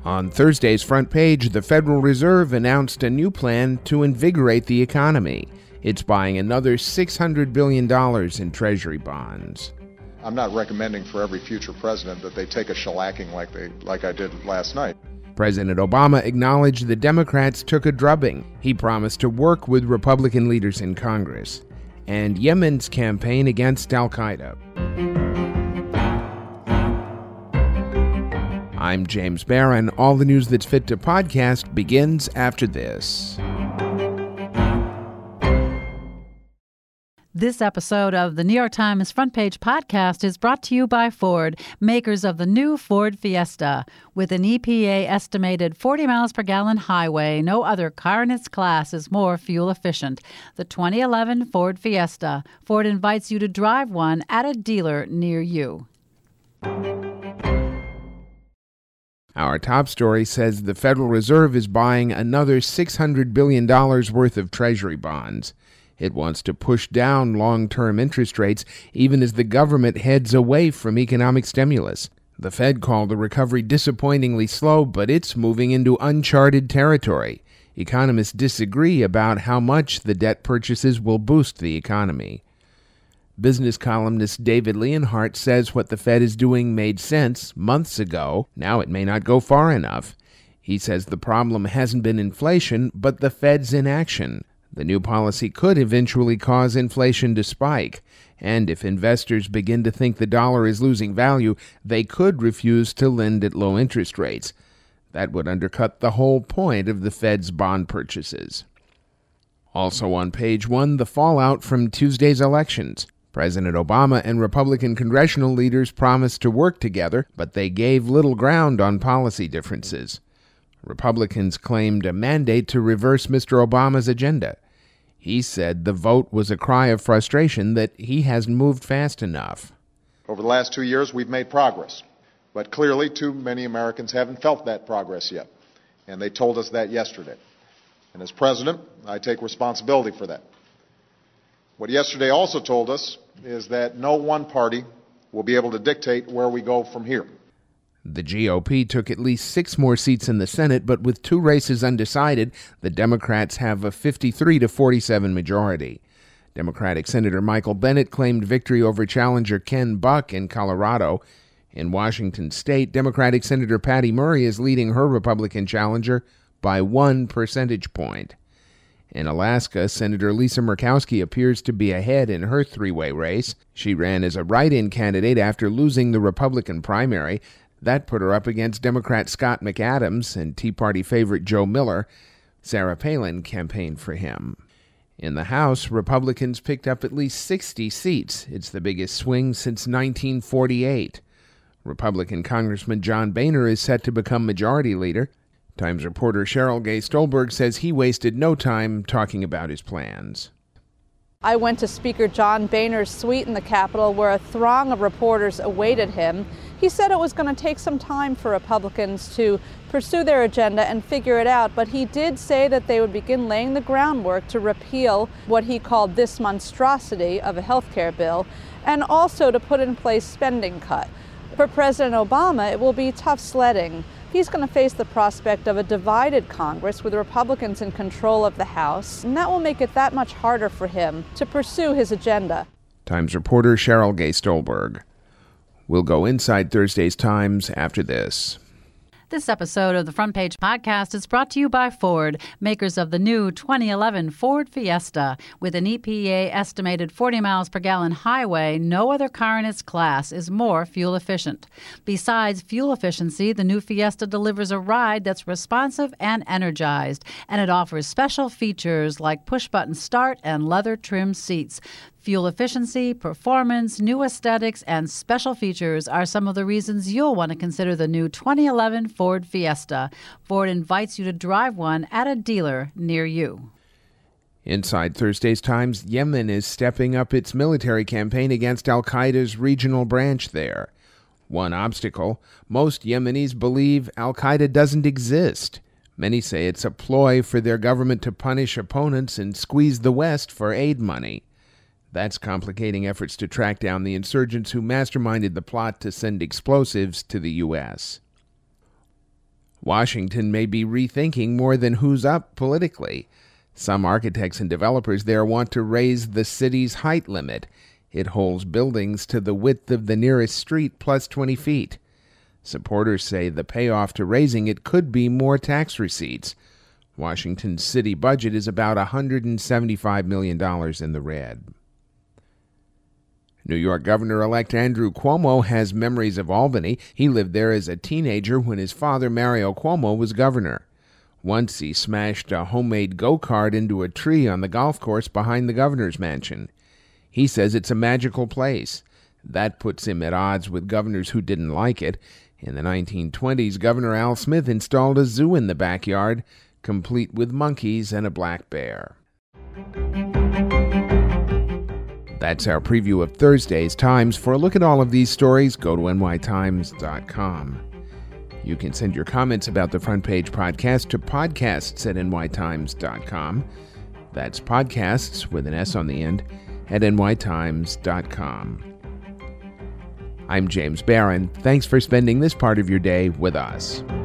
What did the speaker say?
On Thursday's front page, the Federal Reserve announced a new plan to invigorate the economy. It's buying another $600 billion in Treasury bonds. I'm not recommending for every future president that they take a shellacking like I did last night. President Obama acknowledged the Democrats took a drubbing. He promised to work with Republican leaders in Congress. And Yemen's campaign against al-Qaeda. I'm James Barron. All the news that's fit to podcast begins after this. This episode of the New York Times Front Page Podcast is brought to you by Ford, makers of the new Ford Fiesta. With an EPA estimated 40 miles per gallon highway, no other car in its class is more fuel efficient. The 2011 Ford Fiesta. Ford invites you to drive one at a dealer near you. Our top story says the Federal Reserve is buying another $600 billion worth of Treasury bonds. It wants to push down long-term interest rates even as the government heads away from economic stimulus. The Fed called the recovery disappointingly slow, but it's moving into uncharted territory. Economists disagree about how much the debt purchases will boost the economy. Business columnist David Leonhardt says what the Fed is doing made sense months ago. Now it may not go far enough. He says the problem hasn't been inflation, but the Fed's inaction. The new policy could eventually cause inflation to spike. And if investors begin to think the dollar is losing value, they could refuse to lend at low interest rates. That would undercut the whole point of the Fed's bond purchases. Also on page 1, the fallout from Tuesday's elections. President Obama and Republican congressional leaders promised to work together, but they gave little ground on policy differences. Republicans claimed a mandate to reverse Mr. Obama's agenda. He said the vote was a cry of frustration that he hasn't moved fast enough. Over the last 2 years, we've made progress, but clearly too many Americans haven't felt that progress yet, and they told us that yesterday. And as president, I take responsibility for that. What yesterday also told us is that no one party will be able to dictate where we go from here. The GOP took at least 6 more seats in the Senate, but with 2 races undecided, the Democrats have a 53-47 majority. Democratic Senator Michael Bennet claimed victory over challenger Ken Buck in Colorado. In Washington state, Democratic Senator Patty Murray is leading her Republican challenger by 1 percentage point. In Alaska, Senator Lisa Murkowski appears to be ahead in her 3-way race. She ran as a write-in candidate after losing the Republican primary. That put her up against Democrat Scott McAdams and Tea Party favorite Joe Miller. Sarah Palin campaigned for him. In the House, Republicans picked up at least 60 seats. It's the biggest swing since 1948. Republican Congressman John Boehner is set to become majority leader. Times reporter Cheryl Gay Stolberg says he wasted no time talking about his plans. I went to Speaker John Boehner's suite in the Capitol where a throng of reporters awaited him. He said it was going to take some time for Republicans to pursue their agenda and figure it out, but he did say that they would begin laying the groundwork to repeal what he called this monstrosity of a health care bill, and also to put in place spending cut. For President Obama, it will be tough sledding. He's going to face the prospect of a divided Congress with Republicans in control of the House, and that will make it that much harder for him to pursue his agenda. Times reporter Cheryl Gay Stolberg. We'll go inside Thursday's Times after this. This episode of the Front Page Podcast is brought to you by Ford, makers of the new 2011 Ford Fiesta. With an EPA estimated 40 miles per gallon highway, no other car in its class is more fuel efficient. Besides fuel efficiency, the new Fiesta delivers a ride that's responsive and energized, and it offers special features like push-button start and leather-trimmed seats. Fuel efficiency, performance, new aesthetics, and special features are some of the reasons you'll want to consider the new 2011 Ford Fiesta. Ford invites you to drive one at a dealer near you. Inside Thursday's Times, Yemen is stepping up its military campaign against al-Qaeda's regional branch there. One obstacle, most Yemenis believe al-Qaeda doesn't exist. Many say it's a ploy for their government to punish opponents and squeeze the West for aid money. That's complicating efforts to track down the insurgents who masterminded the plot to send explosives to the U.S. Washington may be rethinking more than who's up politically. Some architects and developers there want to raise the city's height limit. It holds buildings to the width of the nearest street plus 20 feet. Supporters say the payoff to raising it could be more tax receipts. Washington's city budget is about $175 million in the red. New York Governor-elect Andrew Cuomo has memories of Albany. He lived there as a teenager when his father, Mario Cuomo, was governor. Once he smashed a homemade go-kart into a tree on the golf course behind the governor's mansion. He says it's a magical place. That puts him at odds with governors who didn't like it. In the 1920s, Governor Al Smith installed a zoo in the backyard, complete with monkeys and a black bear. That's our preview of Thursday's Times. For a look at all of these stories, go to nytimes.com. You can send your comments about the Front Page Podcast to podcasts@nytimes.com. That's podcasts with an S on the end at nytimes.com. I'm James Barron. Thanks for spending this part of your day with us.